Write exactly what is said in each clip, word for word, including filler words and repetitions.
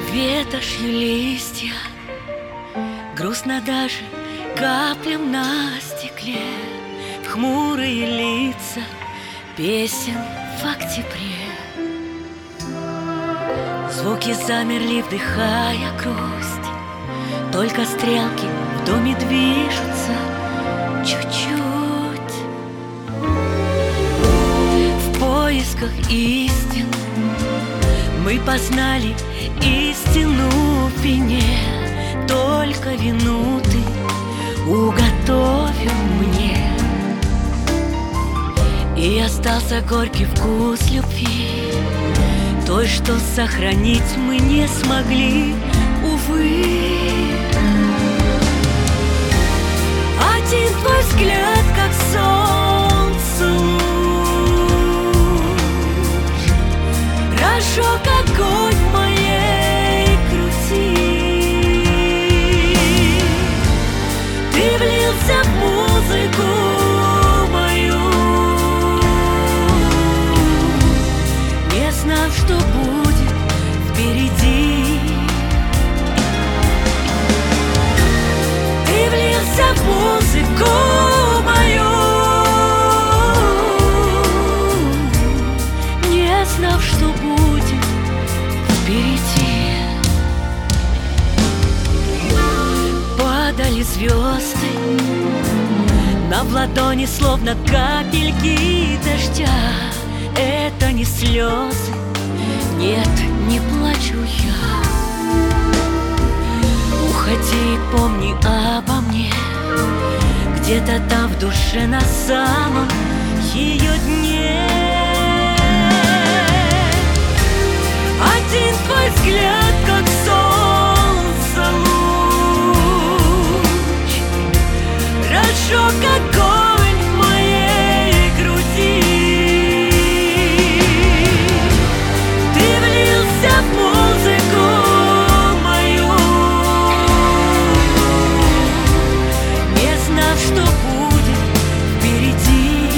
Ветошью листья, грустно даже каплям на стекле, в хмурые лица песен в октябре. Звуки замерли, вдыхая грусть, только стрелки в доме движутся чуть-чуть. В поисках истин мы познали истину в вине, только вину ты уготовил мне, и остался горький вкус любви, той, что сохранить мы не смогли, увы. Один твой взгляд, как солнце луч, разжег огонь в моей груди. Ты влился в музыку мою, не знав, что будет впереди. Ты влился в музыку мою, не знав, что будет впереди. Падали звезды на в ладони, словно капельки дождя. Это не слезы, нет, не плачу я. Уходи, помни обо мне, где-то там в душе на самом ее дне. Один твой взгляд, как солнце луч, разжег огонь в моей груди. Ты влился в музыку мою, не знав, что будет впереди.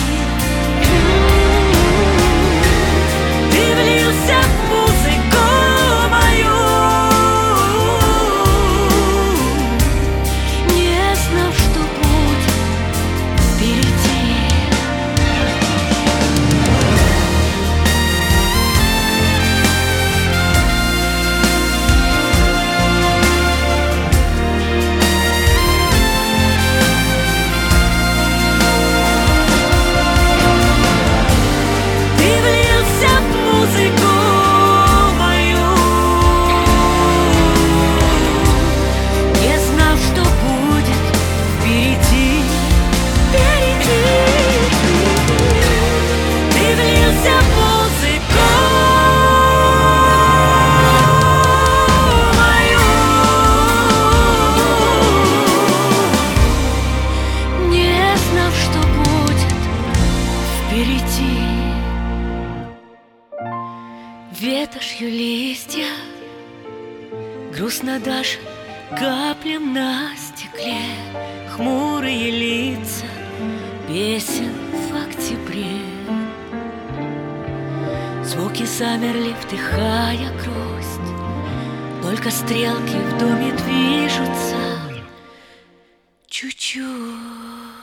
Ты влился в музыку мою, не знав, что будет впереди. Ты влился в музыку мою, не знав, что будет впереди. Впереди. Ты влился в музыку мою, не знав, что будет впереди. Ветошью листья, грустно даже каплям на стекле, хмурые лица песен в октябре. Звуки замерли, вдыхая грусть, только стрелки в доме движутся чуть-чуть.